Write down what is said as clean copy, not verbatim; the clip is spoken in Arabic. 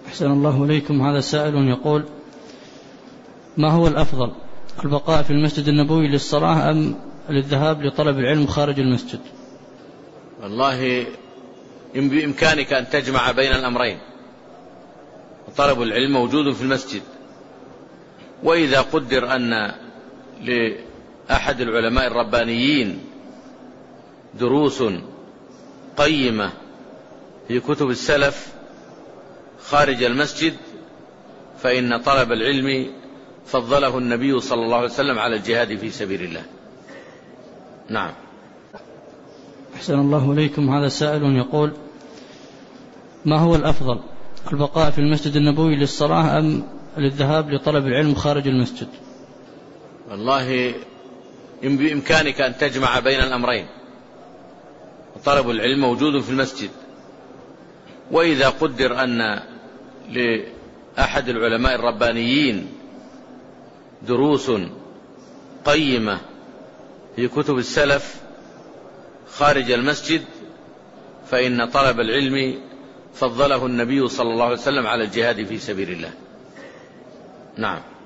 أحسن الله إليكم. هذا سائل يقول: ما هو الأفضل، البقاء في المسجد النبوي للصلاة أم للذهاب لطلب العلم خارج المسجد؟ والله بإمكانك أن تجمع بين الأمرين، طلب العلم موجود في المسجد، وإذا قدر أن لأحد العلماء الربانيين دروس قيمة في كتب السلف خارج المسجد فإن طلب العلم فضله النبي صلى الله عليه وسلم على الجهاد في سبيل الله. نعم. أحسن الله إليكم. هذا سائل يقول: ما هو الأفضل، البقاء في المسجد النبوي للصلاة أم للذهاب لطلب العلم خارج المسجد؟ والله بإمكانك أن تجمع بين الأمرين، طلب العلم موجود في المسجد، وإذا قدر أن لأحد العلماء الربانيين دروس قيمة في كتب السلف خارج المسجد فإن طلب العلم فضله النبي صلى الله عليه وسلم على الجهاد في سبيل الله. نعم.